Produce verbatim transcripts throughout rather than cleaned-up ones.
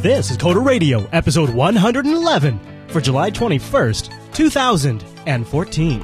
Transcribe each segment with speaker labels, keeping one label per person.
Speaker 1: This is Coder Radio, episode one hundred eleven, for July twenty-first, two thousand fourteen.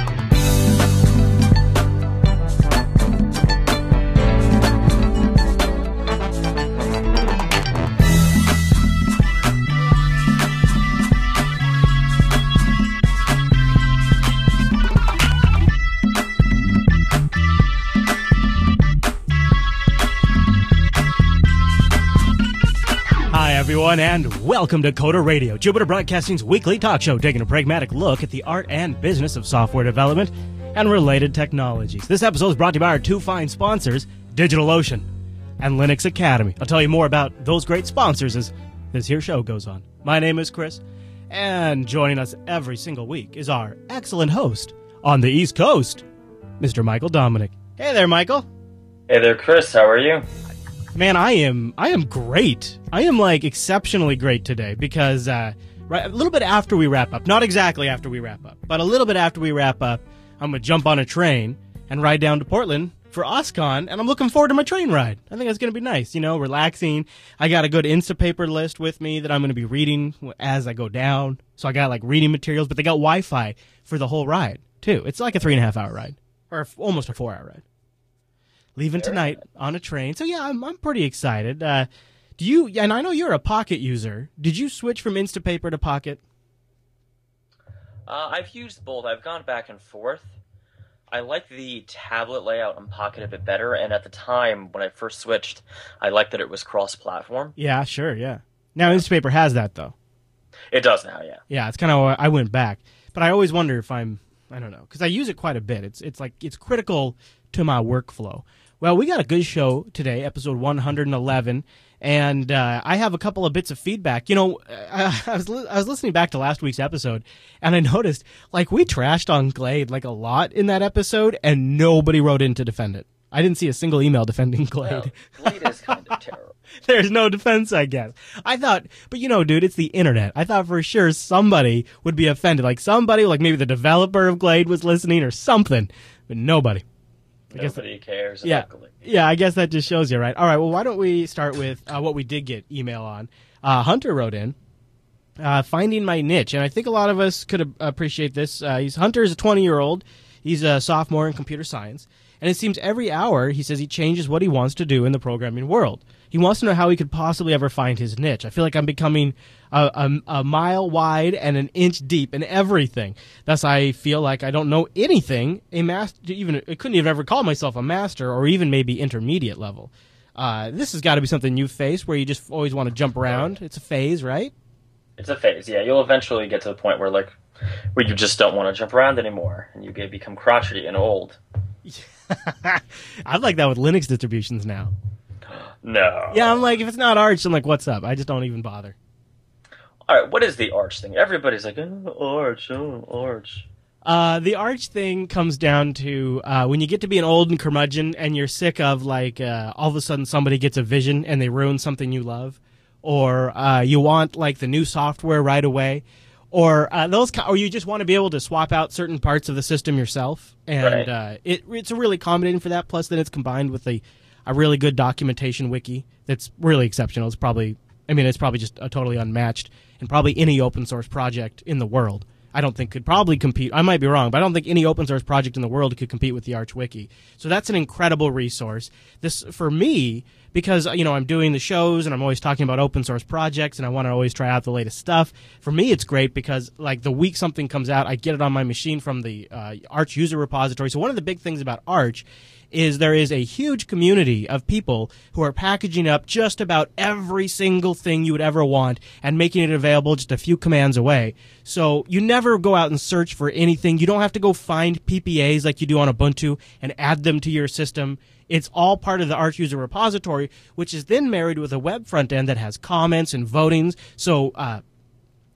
Speaker 1: Everyone, and welcome to Coder Radio, Jupiter Broadcasting's weekly talk show taking a pragmatic look at the art and business of software development and related technologies. This episode is brought to you by our two fine sponsors, DigitalOcean and Linux Academy. I'll tell you more about those great sponsors as this here show goes on. My name is Chris, and joining us every single week is our excellent host on the East Coast, Mister Michael Dominic. Hey there, Michael.
Speaker 2: Hey there, Chris. How are you?
Speaker 1: Man, I am I am great. I am, like, exceptionally great today because uh, right, a little bit after we wrap up, not exactly after we wrap up, but a little bit after we wrap up, I'm going to jump on a train and ride down to Portland for OSCON, and I'm looking forward to my train ride. I think it's going to be nice, you know, relaxing. I got a good Instapaper list with me that I'm going to be reading as I go down. So I got, like, reading materials, but they got Wi-Fi for the whole ride, too. It's like a three-and-a-half-hour ride, or almost a four-hour ride. Leaving tonight on a train. So, yeah, I'm I'm pretty excited. Uh, do you, and I know you're a Pocket user. Did you switch from Instapaper to Pocket?
Speaker 2: Uh, I've used both. I've gone back and forth. I like the tablet layout on Pocket a bit better, and at the time, when I first switched, I liked that it was cross-platform.
Speaker 1: Yeah, sure, yeah. Now, Instapaper has that, though.
Speaker 2: It does now, yeah.
Speaker 1: Yeah, it's kind of why I went back. But I always wonder if I'm, I don't know, because I use it quite a bit. It's It's like, it's critical to my workflow. Well, we got a good show today, episode one hundred eleven, and uh, I have a couple of bits of feedback. You know, I, I was li- I was listening back to last week's episode, and I noticed, like, we trashed on Glade, like, a lot in that episode, and nobody wrote in to defend it. I didn't see a single email defending Glade.
Speaker 2: Well, Glade is kind of terrible.
Speaker 1: There's no defense, I guess. I thought, but you know, dude, it's the internet. I thought for sure somebody would be offended. Like, somebody, like maybe the developer of Glade was listening or something, but nobody. I
Speaker 2: Nobody
Speaker 1: that,
Speaker 2: cares.
Speaker 1: Yeah, yeah. I guess that just shows you, right? All right. Well, why don't we start with uh, what we did get email on? Uh, Hunter wrote in, uh, finding my niche, and I think a lot of us could uh, appreciate this. Uh, he's Hunter is a twenty-year-old. He's a sophomore in computer science, and it seems every hour he says he changes what he wants to do in the programming world. He wants to know how he could possibly ever find his niche. I feel like I'm becoming a, a, a mile wide and an inch deep in everything. Thus, I feel like I don't know anything. A master, even I couldn't even ever call myself a master, or even maybe intermediate level. Uh, this has got to be something you face, where you just always want to jump around. It's a phase, right?
Speaker 2: It's a phase. Yeah, you'll eventually get to the point where, like, where you just don't want to jump around anymore, and you get become crotchety and old.
Speaker 1: I'm like that with Linux distributions now.
Speaker 2: No.
Speaker 1: Yeah, I'm like, if it's not Arch, I'm like, what's up? I just don't even bother.
Speaker 2: All right, what is the Arch thing? Everybody's like, oh, Arch, oh, Arch.
Speaker 1: Uh, the Arch thing comes down to uh, when you get to be an old and curmudgeon and you're sick of, like, uh, all of a sudden somebody gets a vision and they ruin something you love, or uh, you want, like, the new software right away, or uh, those, or you just want to be able to swap out certain parts of the system yourself, and
Speaker 2: right.
Speaker 1: uh, it, it's really accommodating for that. Plus, then it's combined with the a really good documentation wiki that's really exceptional. It's probably, I mean, it's probably just a totally unmatched, and probably any open source project in the world, I don't think could probably compete. I might be wrong, but I don't think any open source project in the world could compete with the Arch Wiki. So that's an incredible resource. This, for me, because, you know, I'm doing the shows and I'm always talking about open source projects and I want to always try out the latest stuff. For me, it's great because, like, the week something comes out, I get it on my machine from the uh, Arch user repository. So one of the big things about Arch is there is a huge community of people who are packaging up just about every single thing you would ever want and making it available just a few commands away. So you never go out and search for anything. You don't have to go find P P As like you do on Ubuntu and add them to your system. It's all part of the Arch user repository, which is then married with a web front end that has comments and votings. So uh,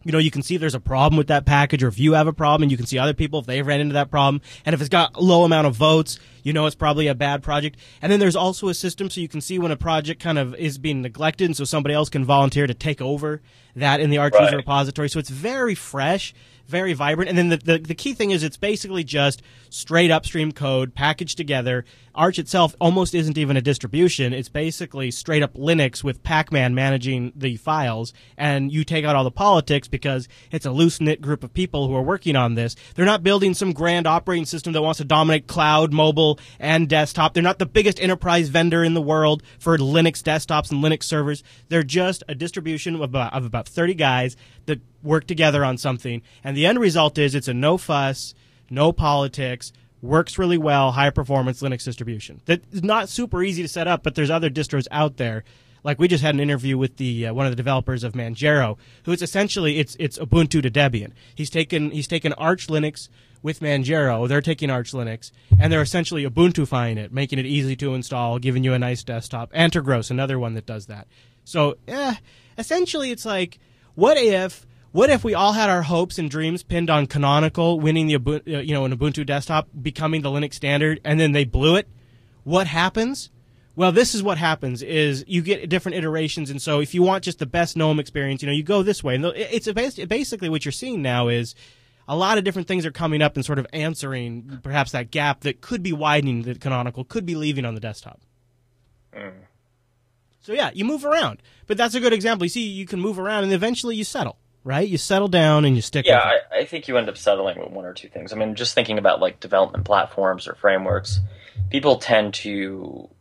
Speaker 1: you know, you can see if there's a problem with that package, or if you have a problem, and you can see other people if they've ran into that problem. And if it's got a low amount of votes, you know it's probably a bad project. And then there's also a system so you can see when a project kind of is being neglected, and so somebody else can volunteer to take over that in the Arch
Speaker 2: Right.
Speaker 1: user repository. So it's very fresh, very vibrant. And then the, the, the key thing is it's basically just straight upstream code packaged together. Arch itself almost isn't even a distribution. It's basically straight up Linux with Pac-Man managing the files, and you take out all the politics because it's a loose-knit group of people who are working on this. They're not building some grand operating system that wants to dominate cloud, mobile, and desktop. They're not the biggest enterprise vendor in the world for Linux desktops and Linux servers. They're just a distribution of about, of about thirty guys that work together on something, and the end result is it's a no-fuss, no politics, works really well, high-performance Linux distribution. That is not super easy to set up, but there's other distros out there. Like we just had an interview with the uh, one of the developers of Manjaro, who is essentially it's it's Ubuntu to Debian. He's taken he's taken Arch Linux with Manjaro. They're taking Arch Linux, and they're essentially Ubuntu-fying it, making it easy to install, giving you a nice desktop. Antergos, another one that does that. So, eh, essentially, it's like, what if what if we all had our hopes and dreams pinned on Canonical winning the Ubuntu, uh, you know, an Ubuntu desktop, becoming the Linux standard, and then they blew it? What happens? Well, this is what happens: is you get different iterations, and so if you want just the best GNOME experience, you know, you go this way. And it's a bas- basically what you're seeing now is a lot of different things are coming up and sort of answering perhaps that gap that could be widening that Canonical could be leaving on the desktop.
Speaker 2: Mm.
Speaker 1: So yeah, you move around, but that's a good example. You see, you can move around, and eventually you settle, right? You settle down and you stick.
Speaker 2: Yeah,
Speaker 1: with it.
Speaker 2: I, I think you end up settling with one or two things. I mean, just thinking about like development platforms or frameworks, people tend to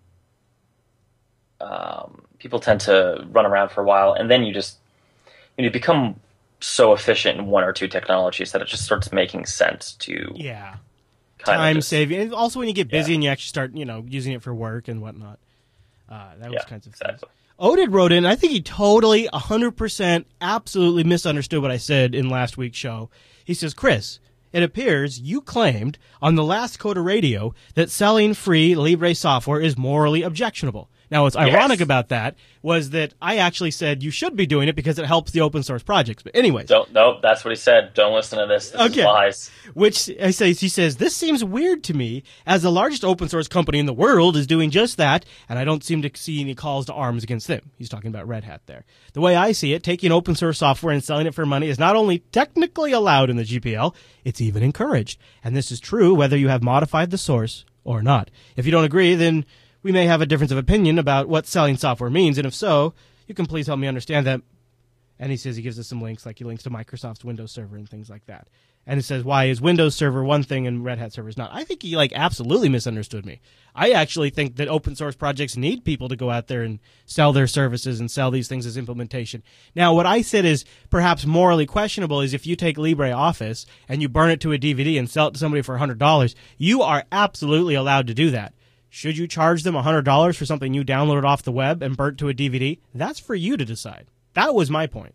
Speaker 2: um, people tend to run around for a while, and then you just you know, become so efficient in one or two technologies that it just starts making sense to
Speaker 1: yeah,
Speaker 2: kind
Speaker 1: time
Speaker 2: of just,
Speaker 1: saving, and also when you get busy
Speaker 2: Yeah.
Speaker 1: and you actually start, you know, using it for work and whatnot. Uh, that was
Speaker 2: Yeah,
Speaker 1: kinds of
Speaker 2: exactly.
Speaker 1: things. Oded wrote in, I think he totally, one hundred percent, absolutely misunderstood what I said in last week's show. He says, Chris, it appears you claimed on the last Coda Radio that selling free Libre software is morally objectionable. Now, what's ironic
Speaker 2: Yes.
Speaker 1: about that was that I actually said you should be doing it because it helps the open source projects. But anyways.
Speaker 2: Don't nope, that's what he said. Don't listen to this. This
Speaker 1: Okay.
Speaker 2: is lies.
Speaker 1: Which I say, he says, this seems weird to me, as the largest open source company in the world is doing just that, and I don't seem to see any calls to arms against them. He's talking about Red Hat there. The way I see it, taking open source software and selling it for money is not only technically allowed in the G P L, it's even encouraged. And this is true whether you have modified the source or not. If you don't agree, then we may have a difference of opinion about what selling software means, and if so, you can please help me understand that. And he says he gives us some links, like he links to Microsoft's Windows Server and things like that. And it says, why is Windows Server one thing and Red Hat Server is not? I think he, like, absolutely misunderstood me. I actually think that open source projects need people to go out there and sell their services and sell these things as implementation. Now, what I said is perhaps morally questionable is if you take LibreOffice and you burn it to a D V D and sell it to somebody for one hundred dollars, you are absolutely allowed to do that. Should you charge them one hundred dollars for something you downloaded off the web and burnt to a D V D? That's for you to decide. That was my point.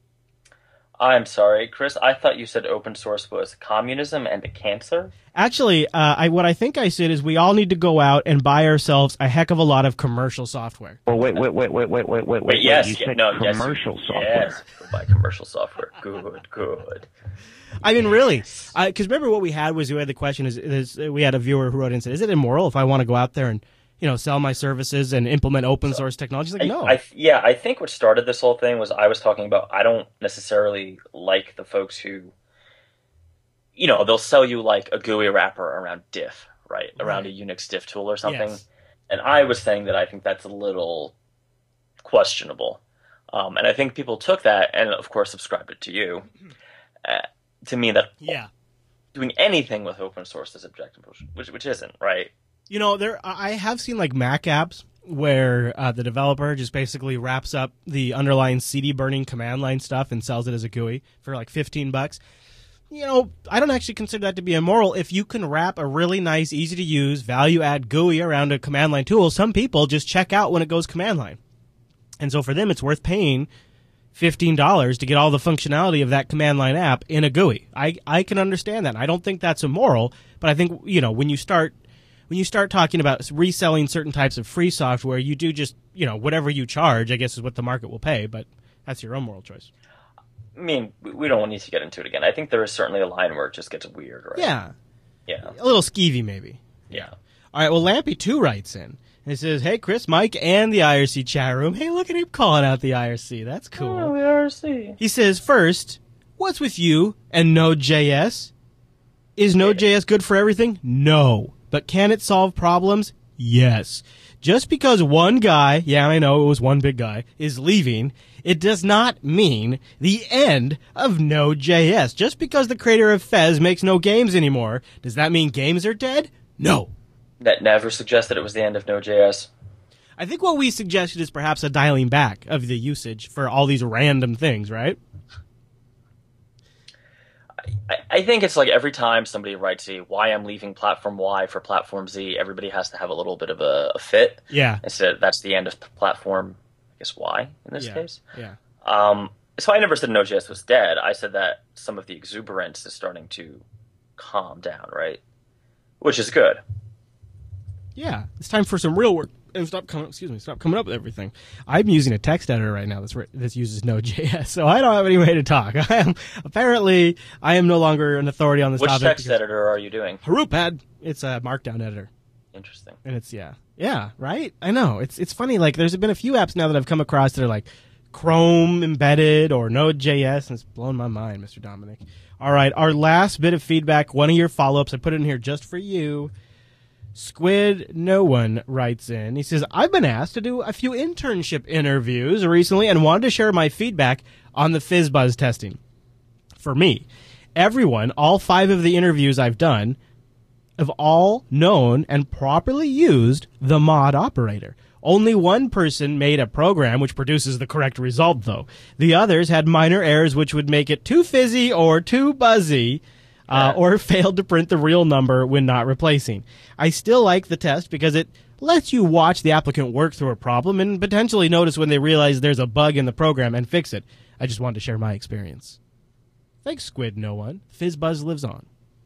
Speaker 2: I'm sorry, Chris. I thought you said open source was communism and a cancer.
Speaker 1: Actually, uh, I, what I think I said is we all need to go out and buy ourselves a heck of a lot of commercial software.
Speaker 3: Well, wait, wait, wait, wait, wait, wait, wait,
Speaker 2: Wait, yes,
Speaker 3: You
Speaker 2: yeah,
Speaker 3: said
Speaker 2: no, yes,
Speaker 3: commercial
Speaker 2: yes,
Speaker 3: software.
Speaker 2: go buy commercial software. Good, good.
Speaker 1: I mean, really, because remember what we had was we had the question is, is we had a viewer who wrote in and said, is it immoral if I want to go out there and, you know, sell my services and implement open source technology? Like,
Speaker 2: I,
Speaker 1: no.
Speaker 2: I, yeah, I think what started this whole thing was I was talking about I don't necessarily like the folks who, you know, they'll sell you like a G U I wrapper around diff, right? Around
Speaker 1: Right.
Speaker 2: a Unix diff tool or something.
Speaker 1: Yes.
Speaker 2: And I was saying that I think that's a little questionable. Um, and I think people took that and, of course, subscribed it to you. Uh, to me, that
Speaker 1: Yeah.
Speaker 2: doing anything with open source is objectionable, which which isn't, right?
Speaker 1: You know, there I have seen like Mac apps where uh, the developer just basically wraps up the underlying C D burning command line stuff and sells it as a G U I for like fifteen bucks. You know, I don't actually consider that to be immoral. If you can wrap a really nice, easy to use, value add G U I around a command line tool, some people just check out when it goes command line. And so for them, it's worth paying fifteen dollars to get all the functionality of that command line app in a G U I. I, I can understand that. I don't think that's immoral, but I think, you know, when you start when you start talking about reselling certain types of free software, you do just, you know, whatever you charge, I guess, is what the market will pay, but that's your own moral choice.
Speaker 2: mean, we don't need to get into it again. I think there is certainly a line where it just gets weird, right?
Speaker 1: Yeah.
Speaker 2: Yeah.
Speaker 1: A little skeevy, maybe.
Speaker 2: Yeah.
Speaker 1: All right, well, Lampy two writes in. And he says, hey, Chris, Mike, and the I R C chat room. Hey, look at him calling out the I R C. That's cool.
Speaker 2: Oh, the I R C.
Speaker 1: He says, first, what's with you and Node.js? Is Node.js good for everything? No. But can it solve problems? Yes. Just because one guy, yeah, I know it was one big guy, is leaving, it does not mean the end of Node.js. Just because the creator of Fez makes no games anymore, does that mean games are dead? No.
Speaker 2: That never suggested it was the end of Node.js.
Speaker 1: I think what we suggested is perhaps a dialing back of the usage for all these random things, right?
Speaker 2: I, I think it's like every time somebody writes a why I'm leaving platform Y for platform Z, everybody has to have a little bit of a, a fit.
Speaker 1: Yeah.
Speaker 2: And so that's the end of platform, I guess, Y in this
Speaker 1: yeah.
Speaker 2: case.
Speaker 1: Yeah.
Speaker 2: Um, so I never said Node.js was dead. I said that some of the exuberance is starting to calm down, right? Which is good.
Speaker 1: Yeah, it's time for some real work. And stop coming. Excuse me. Stop coming up with everything. I'm using a text editor right now that's that uses Node.js, so I don't have any way to talk. I am apparently I am no longer an authority on this
Speaker 2: Which
Speaker 1: topic.
Speaker 2: Which text editor are you doing?
Speaker 1: Haroopad. It's a Markdown editor.
Speaker 2: Interesting.
Speaker 1: And it's yeah, yeah, right. I know. It's it's funny. Like there's been a few apps now that I've come across that are like Chrome embedded or Node.js, and it's blown my mind, Mister Dominic. All right, our last bit of feedback. One of your follow-ups. I put it in here just for you. Squid No One writes in. He says, I've been asked to do a few internship interviews recently and wanted to share my feedback on the FizzBuzz testing. For me, everyone, all five of the interviews I've done, have all known and properly used the mod operator. Only one person made a program which produces the correct result, though. The others had minor errors which would make it too fizzy or too buzzy. Uh, or failed to print the real number when not replacing. I still like the test because it lets you watch the applicant work through a problem and potentially notice when they realize there's a bug in the program and fix it. I just wanted to share my experience. Thanks, Squid No One. FizzBuzz lives on.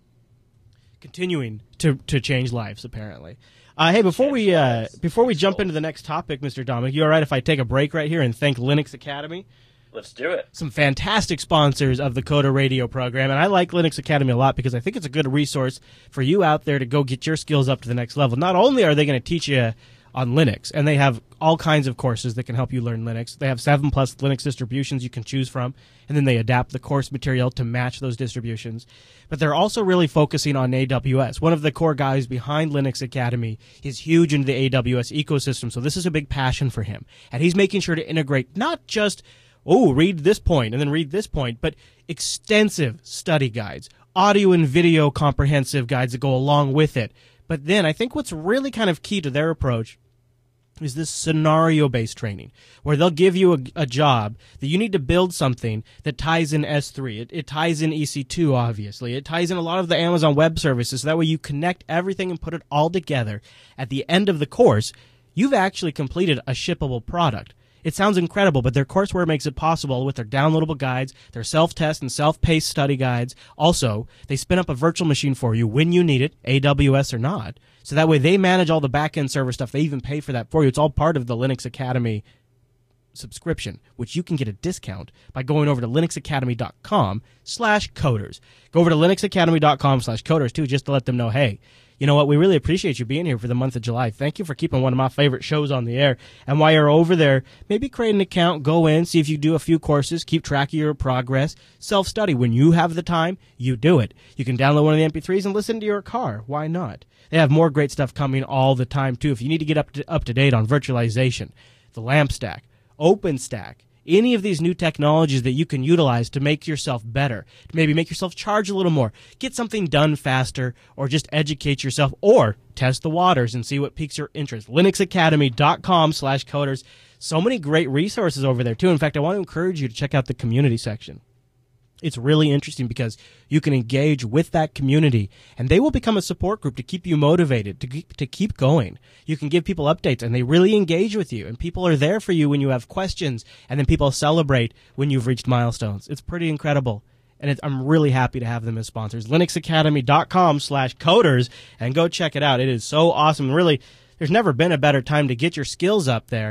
Speaker 1: Continuing to, to change lives, apparently. Uh, hey, before we uh, before we jump into the next topic, Mister Dominic, you all right if I take a break right here and thank Linux Academy?
Speaker 2: Let's do it.
Speaker 1: Some fantastic sponsors of the Coda Radio program, and I like Linux Academy a lot because I think it's a good resource for you out there to go get your skills up to the next level. Not only are they going to teach you on Linux, and they have all kinds of courses that can help you learn Linux. They have seven plus Linux distributions you can choose from, and then they adapt the course material to match those distributions. But they're also really focusing on A W S. One of the core guys behind Linux Academy is huge into the A W S ecosystem, so this is a big passion for him. And he's making sure to integrate not just oh, read this point and then read this point, but extensive study guides, audio and video comprehensive guides that go along with it. But then I think what's really kind of key to their approach is this scenario-based training, where they'll give you a, a job that you need to build something that ties in S three. It, it ties in E C two, obviously. It ties in a lot of the Amazon Web Services, so that way you connect everything and put it all together. At the end of the course, you've actually completed a shippable product. It sounds incredible, but their courseware makes it possible with their downloadable guides, their self-test and self-paced study guides. Also, they spin up a virtual machine for you when you need it, A W S or not. So that way they manage all the back-end server stuff. They even pay for that for you. It's all part of the Linux Academy subscription, which you can get a discount by going over to linuxacademy.com slash coders. Go over to linuxacademy.com slash coders, too, just to let them know, hey, you know what? We really appreciate you being here for the month of July. Thank you for keeping one of my favorite shows on the air. And while you're over there, maybe create an account, go in, see if you do a few courses, keep track of your progress, self-study. When you have the time, you do it. You can download one of the M P threes and listen to your car. Why not? They have more great stuff coming all the time, too. If you need to get up to, up to date on virtualization, the LAMP stack, OpenStack, any of these new technologies that you can utilize to make yourself better, to maybe make yourself charge a little more, get something done faster, or just educate yourself, or test the waters and see what piques your interest. linuxacademy.com slash coders. So many great resources over there, too. In fact, I want to encourage you to check out the community section. It's really interesting because you can engage with that community, and they will become a support group to keep you motivated, to keep, to keep going. You can give people updates, and they really engage with you, and people are there for you when you have questions, and then people celebrate when you've reached milestones. It's pretty incredible, and it's, I'm really happy to have them as sponsors. linuxacademy.com slash coders, and go check it out. It is so awesome. Really, there's never been a better time to get your skills up there.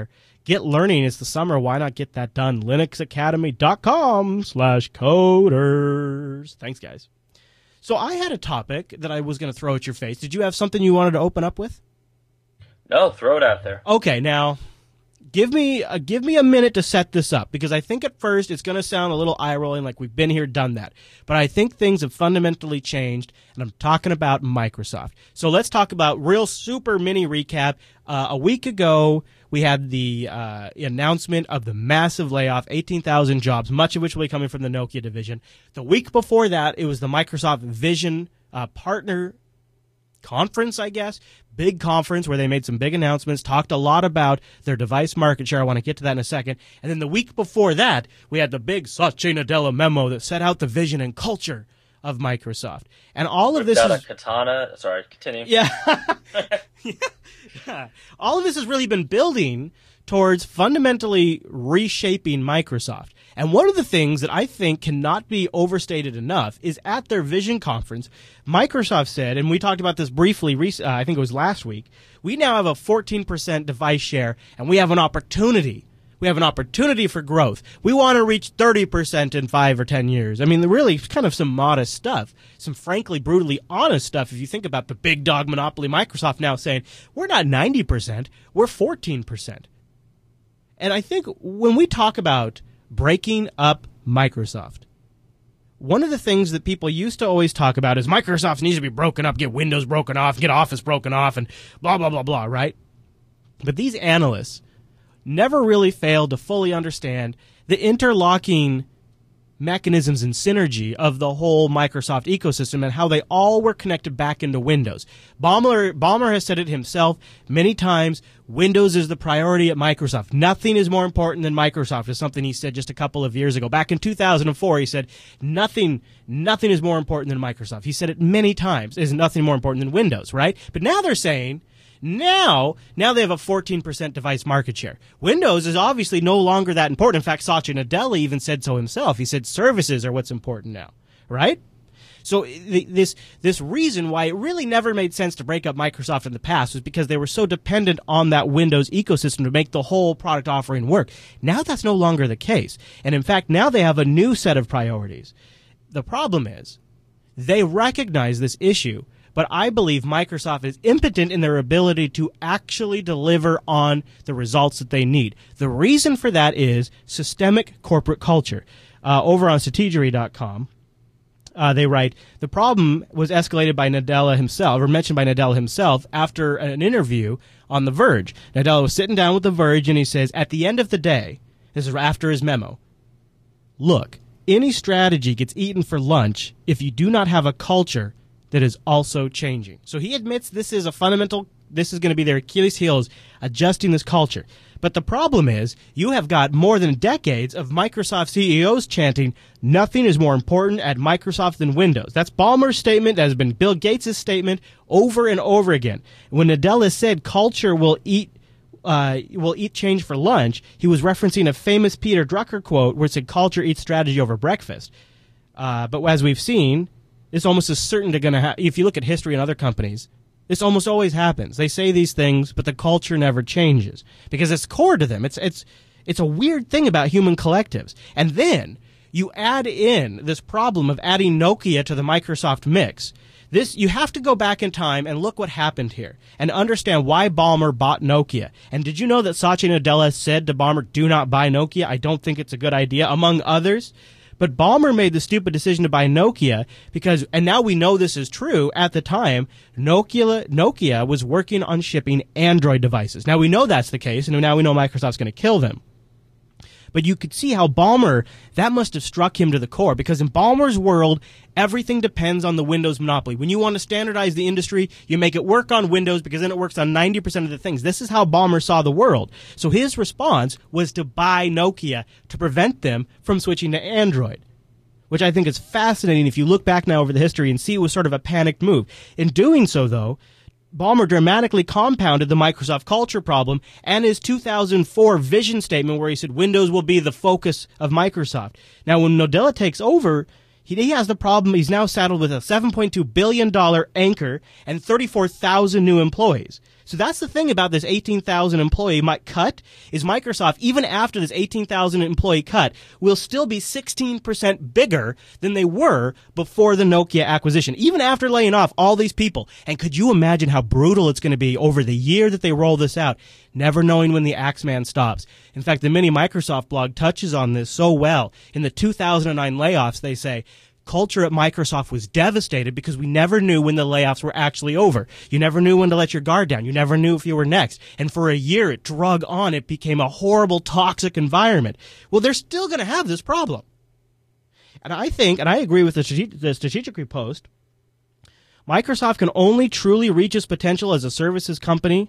Speaker 1: get learning. It's the summer. Why not get that done? linuxacademy.com slash coders. Thanks, guys. So I had a topic that I was going to throw at your face. Did you have something you wanted to open up with?
Speaker 2: No, throw it out there.
Speaker 1: Okay, now give me a, give me a minute to set this up, because I think at first it's going to sound a little eye-rolling, like we've been here, done that. But I think things have fundamentally changed, and I'm talking about Microsoft. So let's talk about real super mini recap. Uh, a week ago, we had the uh, announcement of the massive layoff, eighteen thousand jobs, much of which will be coming from the Nokia division. The week before that, it was the Microsoft Vision uh, partner conference, I guess, big conference where they made some big announcements, talked a lot about their device market share. I want to get to that in a second. And then the week before that, we had the big Satya Nadella memo that set out the vision and culture of Microsoft. And all of this
Speaker 2: Got
Speaker 1: is
Speaker 2: a katana. Sorry, continue.
Speaker 1: Yeah. yeah. All of this has really been building towards fundamentally reshaping Microsoft. And one of the things that I think cannot be overstated enough is at their Vision conference, Microsoft said, and we talked about this briefly, uh, I think it was last week, we now have a fourteen percent device share, and we have an opportunity. We have an opportunity for growth. We want to reach thirty percent in five or ten years. I mean, really kind of some modest stuff, some frankly brutally honest stuff if you think about the big dog monopoly Microsoft now saying, we're not ninety percent, we're fourteen percent. And I think when we talk about breaking up Microsoft, one of the things that people used to always talk about is Microsoft needs to be broken up, get Windows broken off, get Office broken off, and blah, blah, blah, blah, right? But these analysts never really failed to fully understand the interlocking mechanisms and synergy of the whole Microsoft ecosystem and how they all were connected back into Windows. Ballmer, Ballmer has said it himself many times, Windows is the priority at Microsoft. Nothing is more important than Microsoft, is something he said just a couple of years ago. Back in two thousand four, he said, nothing, nothing is more important than Microsoft. He said it many times, is nothing more important than Windows, right? But now they're saying, Now, now they have a fourteen percent device market share. Windows is obviously no longer that important. In fact, Satya Nadella even said so himself. He said services are what's important now, right? So this this reason why it really never made sense to break up Microsoft in the past was because they were so dependent on that Windows ecosystem to make the whole product offering work. Now that's no longer the case. And in fact, now they have a new set of priorities. The problem is they recognize this issue, but I believe Microsoft is impotent in their ability to actually deliver on the results that they need. The reason for that is systemic corporate culture. Uh, over on strategery dot com, uh, they write, the problem was escalated by Nadella himself, or mentioned by Nadella himself, after an interview on The Verge. Nadella was sitting down with The Verge, and he says, at the end of the day, this is after his memo, look, any strategy gets eaten for lunch if you do not have a culture that is also changing. So he admits this is a fundamental, this is going to be their Achilles heels, adjusting this culture. But the problem is, you have got more than decades of Microsoft C E Os chanting, nothing is more important at Microsoft than Windows. That's Ballmer's statement, that has been Bill Gates' statement over and over again. When Nadella said culture will eat Uh, will eat change for lunch, he was referencing a famous Peter Drucker quote where it said, culture eats strategy over breakfast. Uh, but as we've seen, it's almost as certain to going to happen. If you look at history in other companies, this almost always happens. They say these things, but the culture never changes because it's core to them. It's it's it's a weird thing about human collectives. And then you add in this problem of adding Nokia to the Microsoft mix. This, you have to go back in time and look what happened here and understand why Ballmer bought Nokia. And did you know that Satya Nadella said to Ballmer, do not buy Nokia? I don't think it's a good idea, among others. But Ballmer made the stupid decision to buy Nokia because, and now we know this is true, at the time, Nokia, Nokia was working on shipping Android devices. Now we know that's the case, and now we know Microsoft's going to kill them. But you could see how Ballmer, that must have struck him to the core, because in Ballmer's world, everything depends on the Windows monopoly. When you want to standardize the industry, you make it work on Windows because then it works on ninety percent of the things. This is how Ballmer saw the world. So his response was to buy Nokia to prevent them from switching to Android, which I think is fascinating if you look back now over the history and see it was sort of a panicked move. In doing so, though, Ballmer dramatically compounded the Microsoft culture problem and his two thousand four vision statement where he said Windows will be the focus of Microsoft. Now, when Nadella takes over, he, he has the problem. He's now saddled with a seven point two billion dollars anchor and thirty-four thousand new employees. So that's the thing about this eighteen thousand employee cut is Microsoft, even after this eighteen thousand employee cut, will still be sixteen percent bigger than they were before the Nokia acquisition, even after laying off all these people. And could you imagine how brutal it's going to be over the year that they roll this out, never knowing when the Axeman stops? In fact, the Mini Microsoft blog touches on this so well. In the two thousand nine layoffs, they say, culture at Microsoft was devastated because we never knew when the layoffs were actually over. You never knew when to let your guard down. You never knew if you were next. And for a year, it drug on. It became a horrible, toxic environment. Well, they're still going to have this problem. And I think, and I agree with the, strate- the Strategic Post, Microsoft can only truly reach its potential as a services company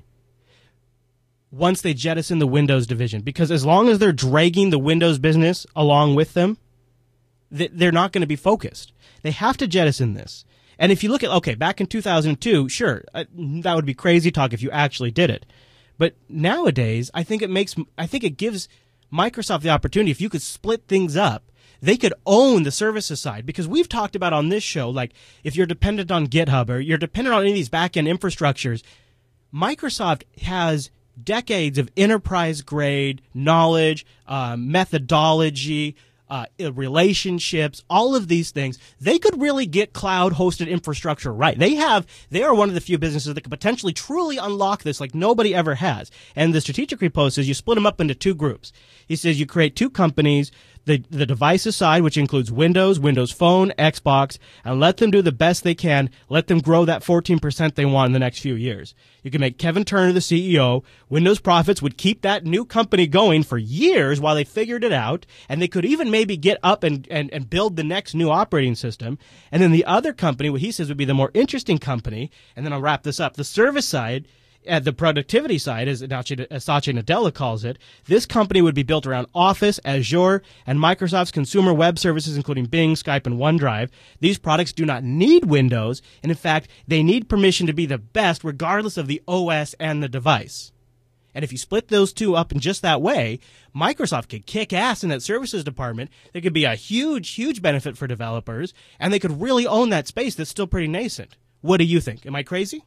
Speaker 1: once they jettison the Windows division. Because as long as they're dragging the Windows business along with them, they're not going to be focused. They have to jettison this. And if you look at, okay, back in two thousand two, sure, uh, that would be crazy talk if you actually did it. But nowadays, I think it makes, I think it gives Microsoft the opportunity, if you could split things up, they could own the services side. Because we've talked about on this show, like, if you're dependent on GitHub or you're dependent on any of these back-end infrastructures, Microsoft has decades of enterprise-grade knowledge, uh, methodology, Uh, relationships, all of these things. They could really get cloud-hosted infrastructure right. They have, they are one of the few businesses that could potentially truly unlock this like nobody ever has. And the Strategic Post says you split them up into two groups. He says you create two companies, the the devices side, which includes Windows, Windows Phone, Xbox, and let them do the best they can. Let them grow that fourteen percent they want in the next few years. You can make Kevin Turner the C E O. Windows profits would keep that new company going for years while they figured it out, and they could even maybe get up and, and, and build the next new operating system. And then the other company, what he says would be the more interesting company, and then I'll wrap this up, the service side, at the productivity side, as Satya Nadella calls it, this company would be built around Office, Azure, and Microsoft's consumer web services, including Bing, Skype, and OneDrive. These products do not need Windows, and in fact, they need permission to be the best regardless of the O S and the device. And if you split those two up in just that way, Microsoft could kick ass in that services department. There could be a huge, huge benefit for developers, and they could really own that space that's still pretty nascent. What do you think? Am I crazy?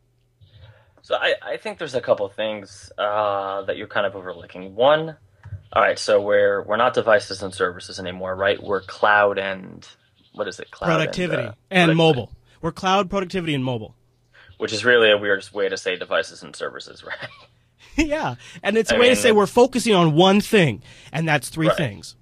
Speaker 2: So I, I think there's a couple of things uh, that you're kind of overlooking. One, all right, so we're we're not devices and services anymore, right? We're cloud and what is it? Cloud
Speaker 1: productivity
Speaker 2: and, uh,
Speaker 1: and
Speaker 2: productivity.
Speaker 1: mobile. We're cloud, productivity, and mobile.
Speaker 2: Which is really a weird way to say devices and services, right?
Speaker 1: Yeah, and it's a
Speaker 2: I
Speaker 1: way
Speaker 2: mean,
Speaker 1: to say we're focusing on one thing, and that's three
Speaker 2: right.
Speaker 1: things.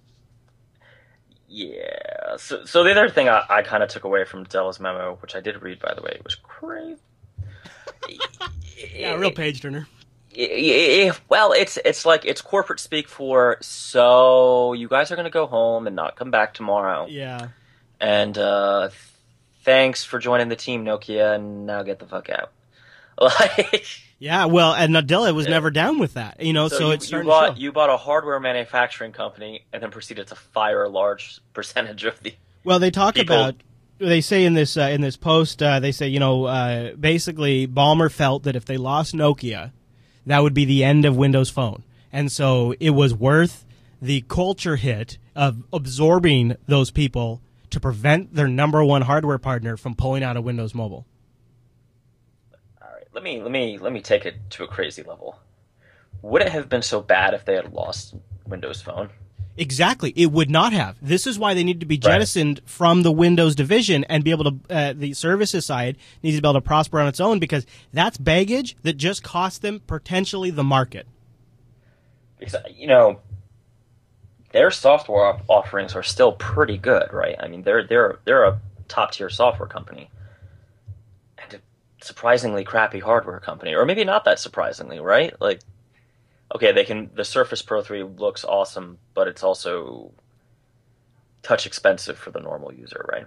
Speaker 2: Yeah. So, so the other thing I, I kind of took away from Della's memo, which I did read, by the way, was crazy.
Speaker 1: Yeah, real page turner.
Speaker 2: Well, it's it's like it's corporate speak for, so you guys are going to go home and not come back tomorrow.
Speaker 1: Yeah.
Speaker 2: And uh, thanks for joining the team, Nokia, and now get the fuck out. Like,
Speaker 1: yeah, well, and Nadella was never down with that, you know. So,
Speaker 2: so you,
Speaker 1: it's starting
Speaker 2: you bought
Speaker 1: to show.
Speaker 2: you bought a hardware manufacturing company and then proceeded to fire a large percentage of the.
Speaker 1: Well, they talk
Speaker 2: people.
Speaker 1: about. They say in this uh, in this post, uh, they say, you know, uh, basically Ballmer felt that if they lost Nokia, that would be the end of Windows Phone, and so it was worth the culture hit of absorbing those people to prevent their number one hardware partner from pulling out of Windows Mobile.
Speaker 2: All right, let me let me let me take it to a crazy level. Would it have been so bad if they had lost Windows Phone?
Speaker 1: Exactly. It would not have. This is why they need to be jettisoned right. from the Windows division and be able to, uh, the services side needs to be able to prosper on its own, because that's baggage that just costs them potentially the market.
Speaker 2: Because, you know, their software offerings are still pretty good, right? I mean, they're they're they're a top tier software company and a surprisingly crappy hardware company, or maybe not that surprisingly, right? Like, okay, they can. The Surface Pro three looks awesome, but it's also touch expensive for the normal user, right?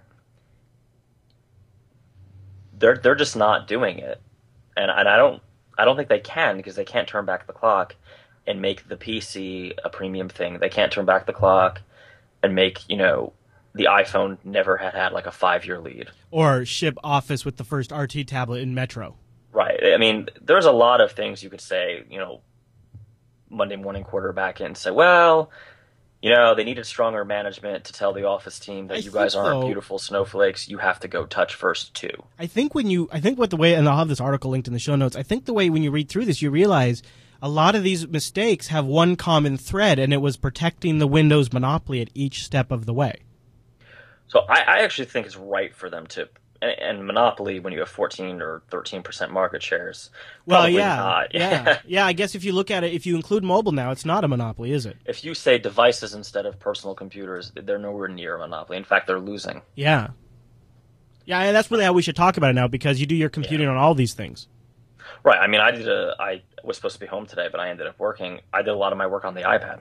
Speaker 2: They're they're just not doing it, and and I don't I don't think they can, because they can't turn back the clock and make the P C a premium thing. They can't turn back the clock and make, you know, the iPhone never had had like a five year lead,
Speaker 1: or ship Office with the first R T tablet in Metro.
Speaker 2: Right. I mean, there's a lot of things you could say, you know. Monday morning quarterback and say, well, you know, they needed stronger management to tell the Office team that
Speaker 1: I
Speaker 2: you guys
Speaker 1: think,
Speaker 2: aren't
Speaker 1: though-
Speaker 2: beautiful snowflakes. You have to go touch first too.
Speaker 1: I think when you, I think what the way, and I'll have this article linked in the show notes. I think the way when you read through this, you realize a lot of these mistakes have one common thread, and it was protecting the Windows monopoly at each step of the way.
Speaker 2: So I, I actually think it's right for them to. And, and Monopoly, when you have fourteen or thirteen percent market shares,
Speaker 1: Well,
Speaker 2: probably
Speaker 1: yeah,
Speaker 2: not.
Speaker 1: yeah, yeah. I guess if you look at it, if you include mobile now, it's not a monopoly, is it?
Speaker 2: If you say devices instead of personal computers, they're nowhere near a monopoly. In fact, they're losing.
Speaker 1: Yeah, yeah. And that's really how we should talk about it now, because you do your computing
Speaker 2: Yeah.
Speaker 1: on all these things.
Speaker 2: Right. I mean, I did a. I was supposed to be home today, but I ended up working. I did a lot of my work on the iPad,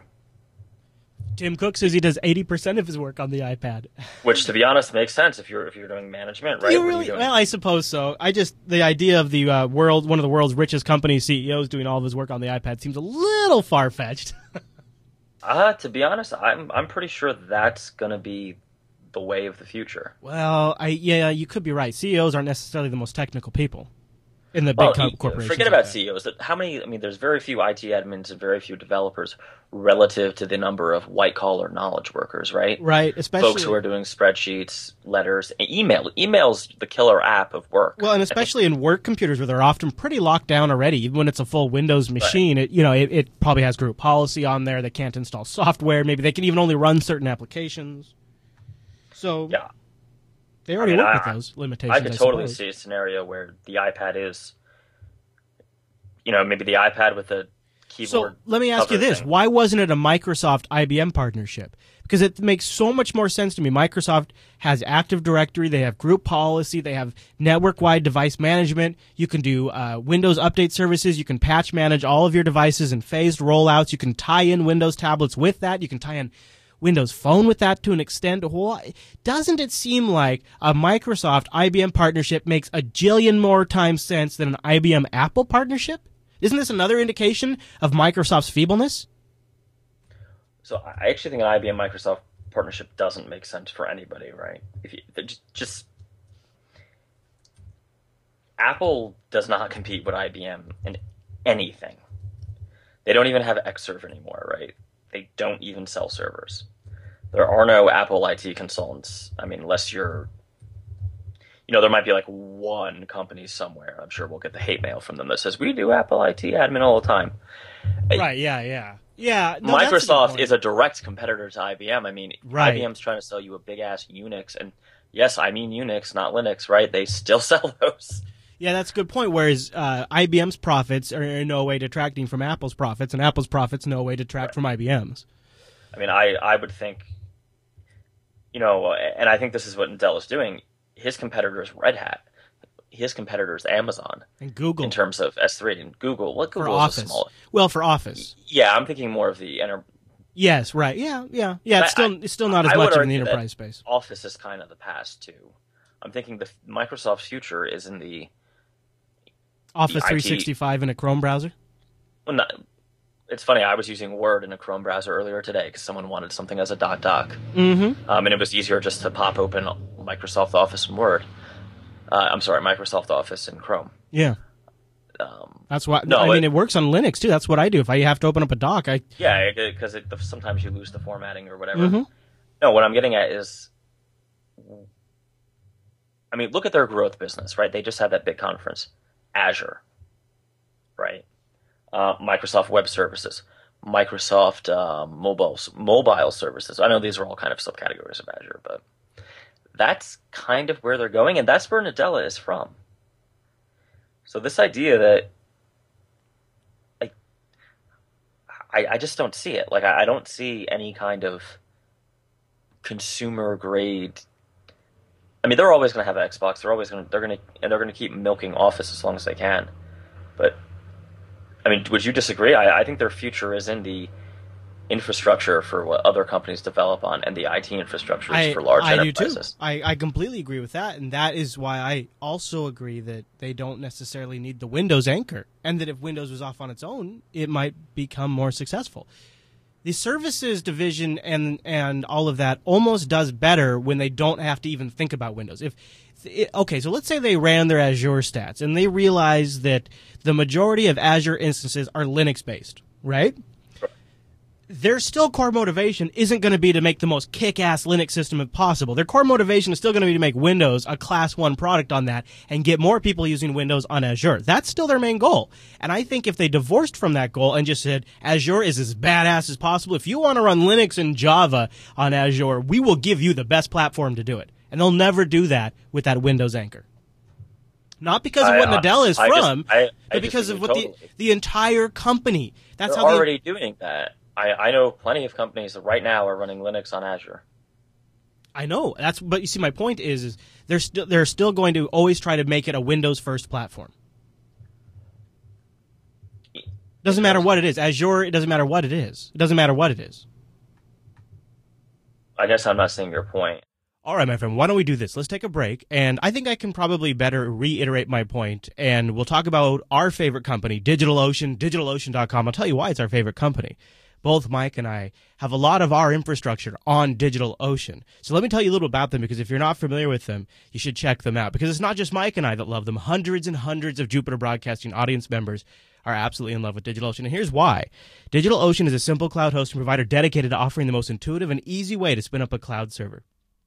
Speaker 1: Tim Cook says he does eighty percent of his work on the iPad.
Speaker 2: which, to be honest, makes sense if you're if you're doing management, right?
Speaker 1: You
Speaker 2: What are
Speaker 1: really?
Speaker 2: you doing?
Speaker 1: Well, I suppose so. I just the idea of the uh, world, one of the world's richest companies C E Os doing all of his work on the iPad seems a little far fetched.
Speaker 2: Uh, to be honest, I'm I'm pretty sure that's gonna be the way of the future.
Speaker 1: Well, I yeah, you could be right. C E Os aren't necessarily the most technical people in the big
Speaker 2: Well,
Speaker 1: co-
Speaker 2: you-
Speaker 1: corporations.
Speaker 2: forget
Speaker 1: like
Speaker 2: about
Speaker 1: that.
Speaker 2: C E Os. That how many? I mean, there's very few I T admins and very few developers relative to the number of white collar knowledge workers, right?
Speaker 1: Right, especially
Speaker 2: Folks who are doing spreadsheets, letters, and email. Email's the killer app of work.
Speaker 1: well, and especially in work computers where they're often pretty locked down already. Even when it's a full Windows machine, it you know it, it probably has group policy on there. They can't install software. Maybe they can even only run certain applications. So
Speaker 2: Yeah.
Speaker 1: they already
Speaker 2: I mean,
Speaker 1: work
Speaker 2: I-
Speaker 1: with those limitations.
Speaker 2: I could totally
Speaker 1: suppose.
Speaker 2: see a scenario where the iPad is, you know, maybe the iPad with a keyboard.
Speaker 1: So let me ask you
Speaker 2: cover
Speaker 1: this:
Speaker 2: thing.
Speaker 1: why wasn't it a Microsoft I B M partnership? Because it makes so much more sense to me. Microsoft has Active Directory, they have group policy, they have network-wide device management. You can do uh, Windows update services. You can patch manage all of your devices in phased rollouts. You can tie in Windows tablets with that. You can tie in Windows Phone with that to an extent. Why- Doesn't it seem like a Microsoft I B M partnership makes a jillion more times sense than an I B M Apple partnership? Isn't this another indication of Microsoft's feebleness?
Speaker 2: So I actually think an I B M Microsoft partnership doesn't make sense for anybody, right? If you just, just Apple does not compete with I B M in anything. They don't even have Xserve anymore, right? They don't even sell servers. There are no Apple I T consultants. I mean, unless you're, you know, there might be like one company somewhere. I'm sure we'll get the hate mail from them that says we do Apple I T admin all the time.
Speaker 1: Right, yeah, yeah. Yeah, no, that's a good
Speaker 2: Microsoft
Speaker 1: point.
Speaker 2: is a direct competitor to I B M. I mean,
Speaker 1: Right.
Speaker 2: I B M's trying to sell you a big ass Unix, and yes, I mean Unix, not Linux, right? They still sell those.
Speaker 1: Yeah, that's a good point. Whereas uh, I B M's profits are in no way detracting from Apple's profits, and Apple's profits in no way detract from I B M's.
Speaker 2: I mean, I, I would think, you know, and I think this is what Dell is doing. His competitor is Red Hat. His competitor is Amazon
Speaker 1: And Google
Speaker 2: in terms of S three and Google. What
Speaker 1: for
Speaker 2: Google is a
Speaker 1: Office.
Speaker 2: small.
Speaker 1: Well, for Office.
Speaker 2: Yeah, I'm thinking more of the enter.
Speaker 1: Yes, right. Yeah, yeah, yeah. It's
Speaker 2: I-
Speaker 1: still it's still not as
Speaker 2: I would
Speaker 1: much in the
Speaker 2: argue that
Speaker 1: enterprise space.
Speaker 2: Office is kind of the past too. I'm thinking the Microsoft's future is in the
Speaker 1: Office
Speaker 2: I T
Speaker 1: three sixty-five in a Chrome browser.
Speaker 2: well, not, it's funny. I was using Word in a Chrome browser earlier today because someone wanted something as a dot doc,
Speaker 1: Mm-hmm.
Speaker 2: um, and it was easier just to pop open Microsoft Office in Word. Uh, I'm sorry, Microsoft Office in Chrome.
Speaker 1: Yeah,
Speaker 2: Um,
Speaker 1: that's why.
Speaker 2: No,
Speaker 1: I mean,
Speaker 2: it-
Speaker 1: it works on Linux too. That's what I do. If I have to open up a doc, I
Speaker 2: yeah, because sometimes you lose the formatting or whatever.
Speaker 1: Mhm.
Speaker 2: No, what I'm getting at is, I mean, look at their growth business, right? They just had that big conference, Azure, right? Uh, Microsoft Web Services, Microsoft um, mobile mobile services. I know these are all kind of subcategories of Azure, but that's kind of where they're going, and that's where Nadella is from. So this idea that like I, I just don't see it. Like I, I don't see any kind of consumer grade. I mean, they're always going to have Xbox. They're always going to they're going to and they're going to keep milking Office as long as they can. But I mean, would you disagree? I, I think their future is in the infrastructure for what other companies develop on, and the I T infrastructures
Speaker 1: I,
Speaker 2: for large
Speaker 1: I do too.
Speaker 2: enterprises.
Speaker 1: I, I completely agree with that, and that is why I also agree that they don't necessarily need the Windows anchor, and that if Windows was off on its own, it might become more successful. The services division and and all of that almost does better when they don't have to even think about Windows. If it, okay, so let's say they ran their Azure stats and they realize that the majority of Azure instances are Linux based, right? their still core motivation isn't going to be to make the most kick-ass Linux system possible. Their core motivation is still going to be to make Windows a class one product on that and get more people using Windows on Azure. That's still their main goal. And I think if they divorced from that goal and just said, Azure is as badass as possible, if you want to run Linux and Java on Azure, we will give you the best platform to do it. And they'll never do that with that Windows anchor. Not because of what I, Nadella is
Speaker 2: I
Speaker 1: from,
Speaker 2: just, I, I
Speaker 1: but because of what
Speaker 2: totally.
Speaker 1: the, the entire company. That's
Speaker 2: They're
Speaker 1: how they,
Speaker 2: already doing that. I, I know plenty of companies that right now are running Linux on Azure.
Speaker 1: I know. That's but you see, my point is, is they're still they're still going to always try to make it a Windows first platform. Doesn't matter what it is. Azure, it doesn't matter what it is. It doesn't matter what it is.
Speaker 2: I guess I'm not seeing your point.
Speaker 1: All right, my friend, why don't we do this? Let's take a break, and I think I can probably better reiterate my point, and we'll talk about our favorite company, DigitalOcean, DigitalOcean dot com. I'll tell you why it's our favorite company. Both Mike and I have a lot of our infrastructure on DigitalOcean. So let me tell you a little about them, because if you're not familiar with them, you should check them out. Because it's not just Mike and I that love them. Hundreds and hundreds of Jupiter Broadcasting audience members are absolutely in love with DigitalOcean. And here's why. DigitalOcean is a simple cloud hosting provider dedicated to offering the most intuitive and easy way to spin up a cloud server.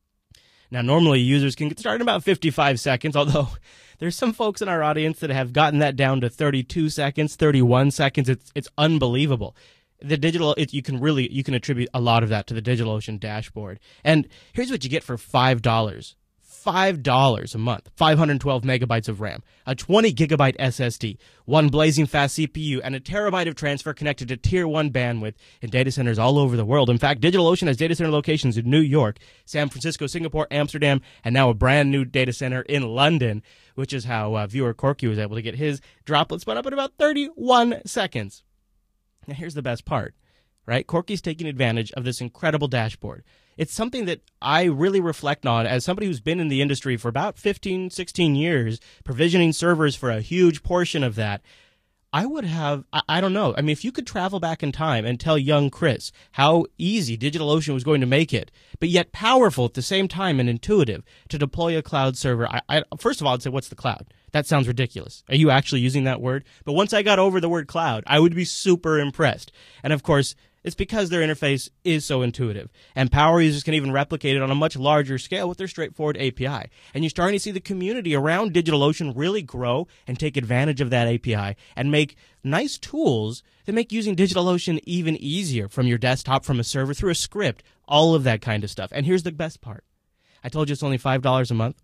Speaker 1: Now, normally users can get started in about fifty-five seconds, although there's some folks in our audience that have gotten that down to thirty-two seconds, thirty-one seconds. It's it's unbelievable. The digital, it, you can really, you can attribute a lot of that to the DigitalOcean dashboard. And here's what you get for five dollars. five dollars a month, five hundred twelve megabytes of RAM, a twenty gigabyte S S D, one blazing fast C P U, and a terabyte of transfer connected to tier one bandwidth in data centers all over the world. In fact, DigitalOcean has data center locations in New York, San Francisco, Singapore, Amsterdam, and now a brand new data center in London, which is how uh, viewer Corky was able to get his droplet spun up in about thirty-one seconds. Now, here's the best part, right? Corky's taking advantage of this incredible dashboard. It's something that I really reflect on as somebody who's been in the industry for about fifteen, sixteen years, provisioning servers for a huge portion of that. I would have, I, I don't know. I mean, if you could travel back in time and tell young Chris how easy DigitalOcean was going to make it, but yet powerful at the same time and intuitive to deploy a cloud server, I, I first of all, I'd say, what's the cloud? That sounds ridiculous. Are you actually using that word? But once I got over the word cloud, I would be super impressed. And of course, it's because their interface is so intuitive. And power users can even replicate it on a much larger scale with their straightforward A P I. And you're starting to see the community around DigitalOcean really grow and take advantage of that A P I and make nice tools that make using DigitalOcean even easier from your desktop, from a server, through a script, all of that kind of stuff. And here's the best part. I told you it's only five dollars a month.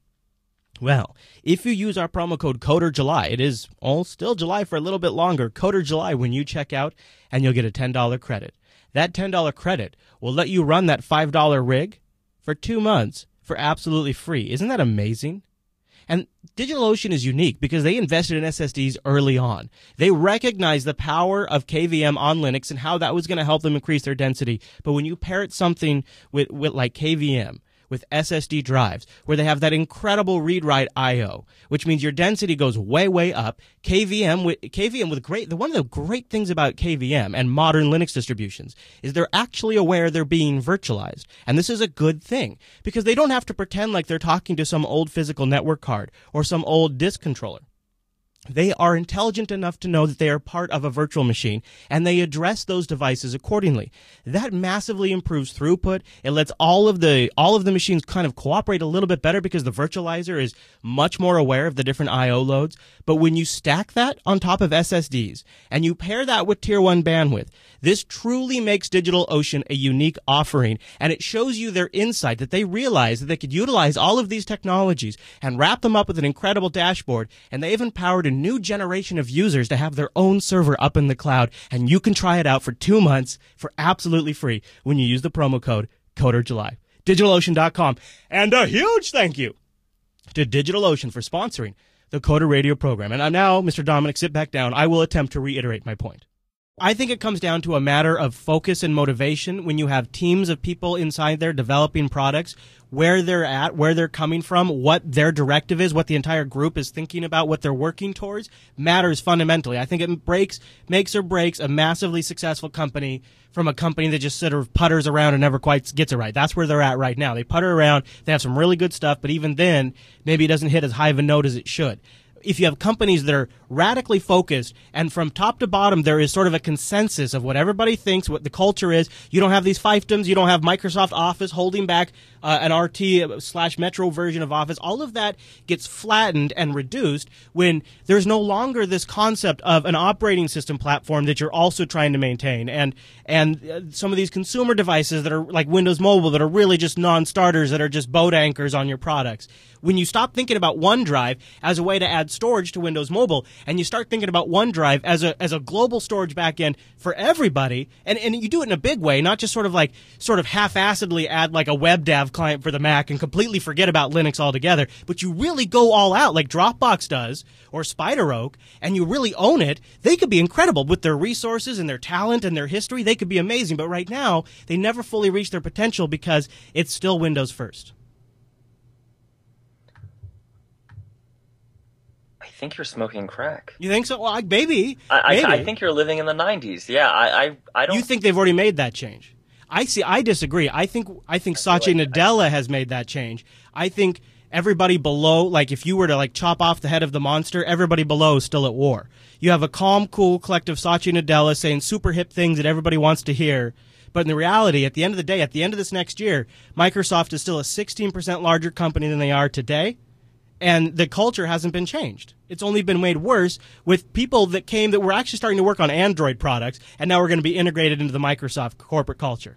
Speaker 1: Well, if you use our promo code CODERJULY, it is all still July for a little bit longer, CODERJULY when you check out, and you'll get a ten dollars credit. That ten dollars credit will let you run that five dollars rig for two months for absolutely free. Isn't that amazing? And DigitalOcean is unique because they invested in S S Ds early on. They recognized the power of K V M on Linux and how that was going to help them increase their density. But when you pair it something with, with like K V M, with S S D drives, where they have that incredible read-write I O, which means your density goes way, way up. K V M with K V M with great. The one of the great things about K V M and modern Linux distributions is they're actually aware they're being virtualized, and this is a good thing because they don't have to pretend like they're talking to some old physical network card or some old disk controller. They are intelligent enough to know that they are part of a virtual machine, and they address those devices accordingly. That massively improves throughput. It lets all of the all of the machines kind of cooperate a little bit better because the virtualizer is much more aware of the different I O loads. But when you stack that on top of S S Ds, and you pair that with tier one bandwidth, this truly makes DigitalOcean a unique offering, and it shows you their insight that they realize that they could utilize all of these technologies and wrap them up with an incredible dashboard, and they've empowered a new generation of users to have their own server up in the cloud, and you can try it out for two months for absolutely free when you use the promo code CODERJULY. DigitalOcean dot com. And a huge thank you to DigitalOcean for sponsoring the Coder Radio program. And now, Mister Dominic, sit back down. I will attempt to reiterate my point. I think it comes down to a matter of focus and motivation when you have teams of people inside there developing products, where they're at, where they're coming from, what their directive is, what the entire group is thinking about, what they're working towards, matters fundamentally. I think it breaks, makes or breaks a massively successful company from a company that just sort of putters around and never quite gets it right. That's where they're at right now. They putter around, they have some really good stuff, but even then, maybe it doesn't hit as high of a note as it should. if you have companies that are radically focused and from top to bottom there is sort of a consensus of what everybody thinks, what the culture is. You don't have these fiefdoms. You don't have Microsoft Office holding back uh, an R T slash Metro version of Office. All of that gets flattened and reduced when there's no longer this concept of an operating system platform that you're also trying to maintain. And and uh, some of these consumer devices that are like Windows Mobile that are really just non-starters, that are just boat anchors on your products. When you stop thinking about OneDrive as a way to add storage to Windows Mobile, and you start thinking about OneDrive as a as a global storage backend for everybody, and, and you do it in a big way, not just sort of like sort of half-assedly add like a WebDAV client for the Mac and completely forget about Linux altogether, but you really go all out like Dropbox does or SpiderOak, and you really own it. They could be incredible with their resources and their talent and their history. They could be amazing, but right now they never fully reach their potential because it's still Windows first.
Speaker 2: I think you're smoking crack.
Speaker 1: You think so? Well, I, maybe.
Speaker 2: I,
Speaker 1: maybe.
Speaker 2: I, I think you're living in the nineties. Yeah, I, I, I don't.
Speaker 1: You think they've already made that change? I see. I disagree. I think. I think I Satya like Nadella I, has made that change. I think everybody below, like if you were to like chop off the head of the monster, everybody below is still at war. You have a calm, cool, collective Satya Nadella saying super hip things that everybody wants to hear. But in the reality, at the end of the day, at the end of this next year, Microsoft is still a sixteen percent larger company than they are today. And the culture hasn't been changed. It's only been made worse with people that came that were actually starting to work on Android products, and now we're going to be integrated into the Microsoft corporate culture.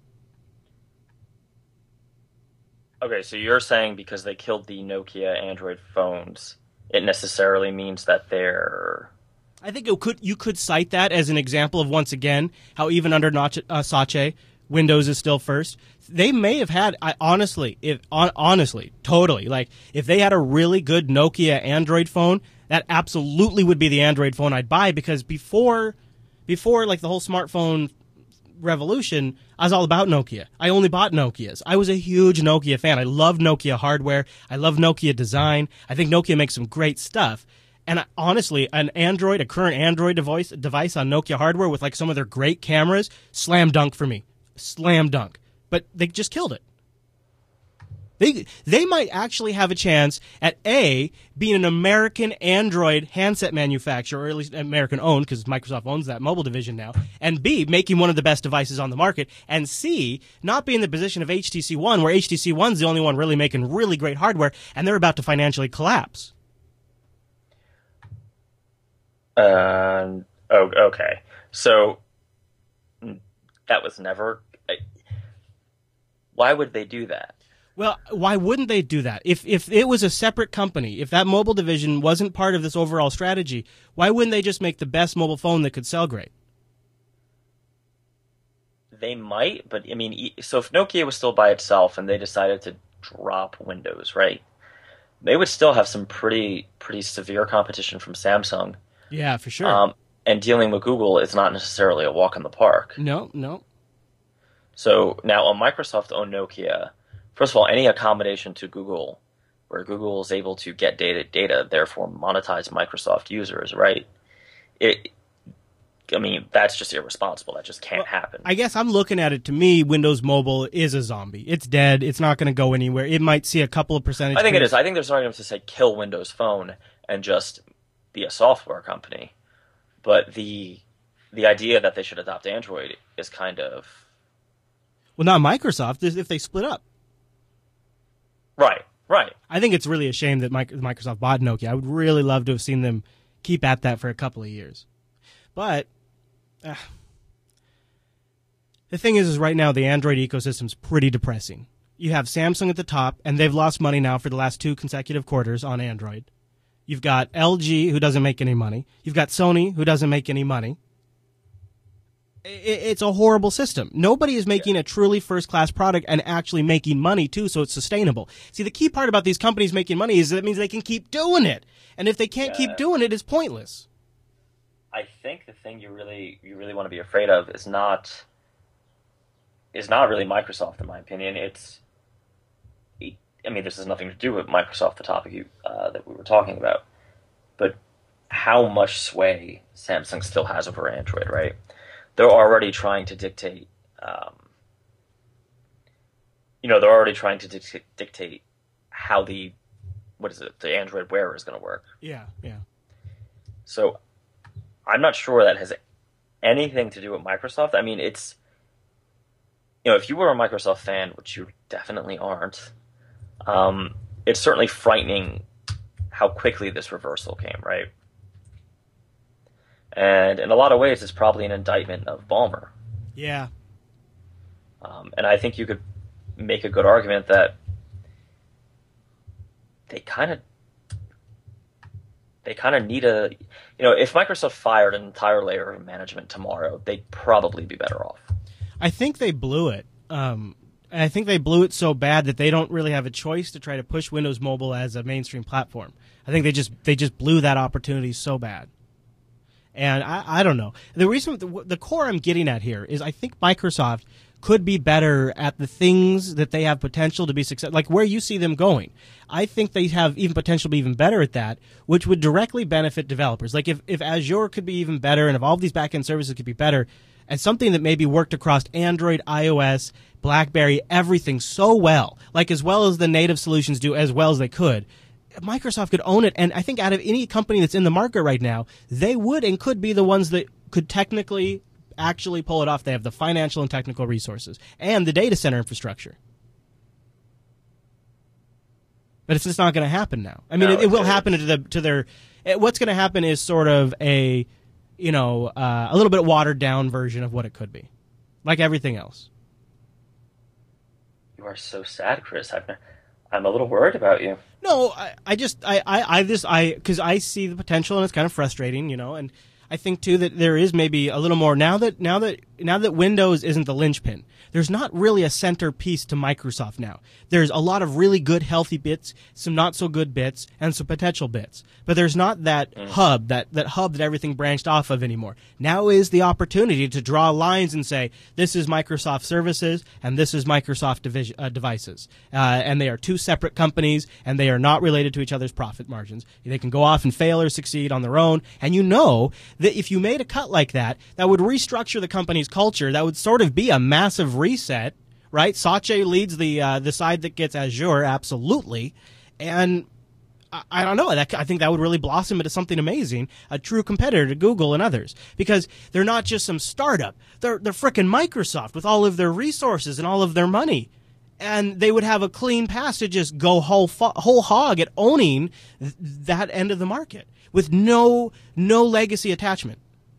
Speaker 2: Okay, so you're saying because they killed the Nokia Android phones, it necessarily means that they're...
Speaker 1: I think it could. You could cite that as an example of, once again, how even under uh, Satya, Windows is still first. They may have had, I honestly, if on, honestly, totally, like if they had a really good Nokia Android phone, that absolutely would be the Android phone I'd buy, because before, before like the whole smartphone revolution, I was all about Nokia. I only bought Nokias. I was a huge Nokia fan. I love Nokia hardware. I love Nokia design. I think Nokia makes some great stuff. And I, honestly, an Android, a current Android device, device on Nokia hardware with like some of their great cameras, slam dunk for me. Slam dunk. But they just killed it. They they might actually have a chance at A, being an American Android handset manufacturer, or at least American owned, because Microsoft owns that mobile division now, and B, making one of the best devices on the market, and C, not be in the position of H T C One, where H T C One's the only one really making really great hardware, and they're about to financially collapse.
Speaker 2: Um. Oh, okay. So that was never. Why would they do that?
Speaker 1: Well, why wouldn't they do that? If if it was a separate company, if that mobile division wasn't part of this overall strategy, why wouldn't they just make the best mobile phone that could sell great?
Speaker 2: They might, but I mean, so if Nokia was still by itself and they decided to drop Windows, right? They would still have some pretty pretty severe competition from Samsung.
Speaker 1: Yeah, for sure.
Speaker 2: Um, and dealing with Google is not necessarily a walk in the park.
Speaker 1: No, no.
Speaker 2: So now a Microsoft-owned Nokia, first of all, any accommodation to Google, where Google is able to get data, data, therefore monetize Microsoft users, right? It, I mean, that's just irresponsible. That just can't
Speaker 1: well,
Speaker 2: happen.
Speaker 1: I guess I'm looking at it. To me, Windows Mobile is a zombie. It's dead. It's not going to go anywhere. It might see a couple of percentage.
Speaker 2: I think
Speaker 1: points.
Speaker 2: it is. I think there's arguments to say kill Windows Phone and just be a software company. But the the idea that they should adopt Android is kind of...
Speaker 1: Well, not Microsoft, if they split up.
Speaker 2: Right, right.
Speaker 1: I think it's really a shame that Microsoft bought Nokia. I would really love to have seen them keep at that for a couple of years. But uh, the thing is, is right now the Android ecosystem is pretty depressing. You have Samsung at the top, and they've lost money now for the last two consecutive quarters on Android. You've got L G, who doesn't make any money. You've got Sony, who doesn't make any money. It's a horrible system. Nobody is making a truly first-class product and actually making money, too, so it's sustainable. See, the key part about these companies making money is that it means they can keep doing it. And if they can't yeah. keep doing it, it's pointless.
Speaker 2: I think the thing you really you really want to be afraid of is not is not really Microsoft, in my opinion. It's, I mean, this has nothing to do with Microsoft, the topic you, uh, that we were talking about, but how much sway Samsung still has over Android, right? They're already trying to dictate, um, you know, they're already trying to dic- dictate how the what is it? The Android Wear is going to work.
Speaker 1: Yeah, yeah.
Speaker 2: So I'm not sure that has anything to do with Microsoft. I mean, it's, you know, if you were a Microsoft fan, which you definitely aren't, um, it's certainly frightening how quickly this reversal came, right? And in a lot of ways, it's probably an indictment of Ballmer.
Speaker 1: Yeah.
Speaker 2: Um, and I think you could make a good argument that they kind of they kind of need a, you know, if Microsoft fired an entire layer of management tomorrow, they'd probably be better off.
Speaker 1: I think they blew it. Um, and I think they blew it so bad that they don't really have a choice to try to push Windows Mobile as a mainstream platform. I think they just they just blew that opportunity so bad. And I, I don't know. The reason, the, the core I'm getting at here is I think Microsoft could be better at the things that they have potential to be successful, like where you see them going. I think they have even potential to be even better at that, which would directly benefit developers. Like if, if Azure could be even better and if all of these backend services could be better, and something that maybe worked across Android, iOS, BlackBerry, everything so well, like as well as the native solutions do as well as they could, Microsoft could own it. And I think out of any company that's in the market right now, they would and could be the ones that could technically actually pull it off. They have the financial and technical resources and the data center infrastructure. But it's just not going to happen now. I mean,
Speaker 2: No,
Speaker 1: it, it will
Speaker 2: it
Speaker 1: happen to the to their. It, what's going to happen is sort of a, you know, uh, a little bit watered down version of what it could be, like everything else.
Speaker 2: You are so sad, Chris. I'm, I'm a little worried about you.
Speaker 1: No, I, I just I I, I just I because I see the potential and it's kind of frustrating, you know, and I think too that there is maybe a little more now that now that now that Windows isn't the linchpin. There's not really a centerpiece to Microsoft now. There's a lot of really good, healthy bits, some not so good bits, and some potential bits. But there's not that mm. hub, that, that hub that everything branched off of anymore. Now is the opportunity to draw lines and say, this is Microsoft services, and this is Microsoft division, uh, devices. Uh, and they are two separate companies, and they are not related to each other's profit margins. They can go off and fail or succeed on their own. And you know that if you made a cut like that, that would restructure the company's culture. That would sort of be a massive reset, right? Satya leads the uh, the side that gets Azure, absolutely, and I, I don't know. That, I think that would really blossom into something amazing, a true competitor to Google and others, because they're not just some startup; they're they're frickin' Microsoft with all of their resources and all of their money, and they would have a clean path to just go whole fo- whole hog at owning th- that end of the market with no no legacy attachment.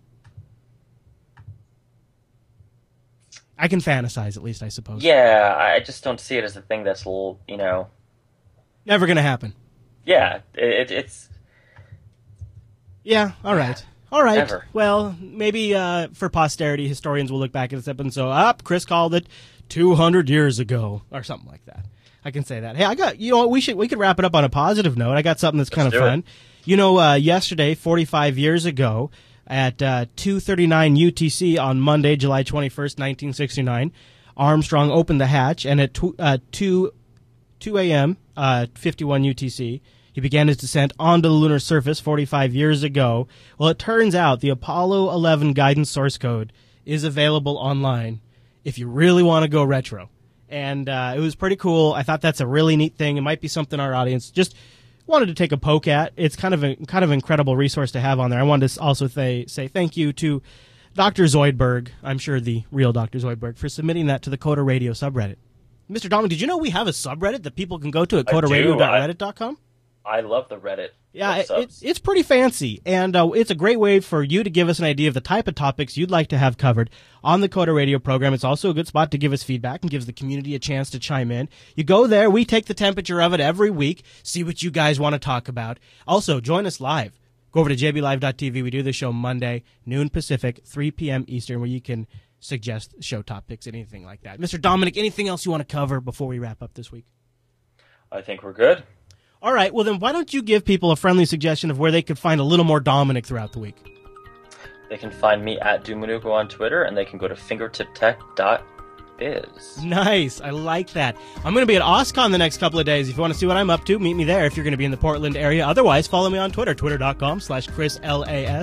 Speaker 1: I can fantasize, at least, I suppose.
Speaker 2: Yeah, I just don't see it as a thing that's, you know...
Speaker 1: Never going to happen.
Speaker 2: Yeah, it, it's...
Speaker 1: Yeah, all right. All right.
Speaker 2: Never.
Speaker 1: Well, maybe uh, for posterity, historians will look back at this episode and say, up, oh, Chris called it two hundred years ago, or something like that. I can say that. Hey, I got, you know what, we should, we could wrap it up on a positive note. I got something that's kind
Speaker 2: Let's
Speaker 1: of
Speaker 2: do
Speaker 1: fun.
Speaker 2: it.
Speaker 1: You know, uh, yesterday, forty-five years ago, at uh, two thirty-nine U T C on Monday, July twenty-first, nineteen sixty-nine, Armstrong opened the hatch, and at tw- uh, two a.m., uh, fifty-one U T C, he began his descent onto the lunar surface forty-five years ago. Well, it turns out the Apollo eleven guidance source code is available online if you really want to go retro. And uh, it was pretty cool. I thought that's a really neat thing. It might be something our audience just wanted to take a poke at. It's kind of a kind of incredible resource to have on there. I wanted to also say, say thank you to Doctor Zoidberg, I'm sure the real Doctor Zoidberg, for submitting that to the Coda Radio subreddit. Mister Dominic, did you know we have a subreddit that people can go to at coda radio dot reddit dot com?
Speaker 2: I love the Reddit.
Speaker 1: Yeah, it, it's it's pretty fancy, and uh, it's a great way for you to give us an idea of the type of topics you'd like to have covered on the Coda Radio program. It's also a good spot to give us feedback and gives the community a chance to chime in. You go there, we take the temperature of it every week, see what you guys want to talk about. Also, join us live. Go over to j b live dot t v. We do the show Monday, noon Pacific, three p.m. Eastern, where you can suggest show topics, anything like that. Mister Dominic, anything else you want to cover before we wrap up this week?
Speaker 2: I think we're good.
Speaker 1: All right, well then why don't you give people a friendly suggestion of where they could find a little more Dominic throughout the week?
Speaker 2: They can find me at Dumanugo on Twitter, and they can go to fingertip tech dot biz.
Speaker 1: Nice, I like that. I'm going to be at OSCON the next couple of days. If you want to see what I'm up to, meet me there if you're going to be in the Portland area. Otherwise, follow me on Twitter, twitter dot com slash Chris L A S.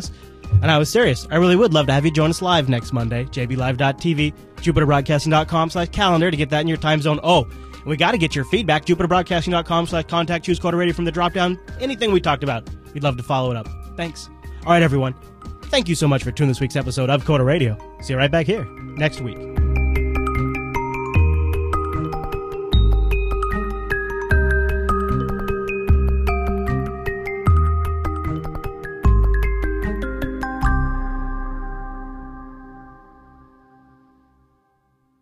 Speaker 1: And I was serious. I really would love to have you join us live next Monday. j b live dot t v, jupiter broadcasting dot com slash calendar to get that in your time zone. Oh, we got to get your feedback. jupiter broadcasting dot com slash contact. Choose Coda Radio from the drop-down. Anything we talked about, we'd love to follow it up. Thanks. All right, everyone. Thank you so much for tuning this week's episode of Coda Radio. See you right back here next week.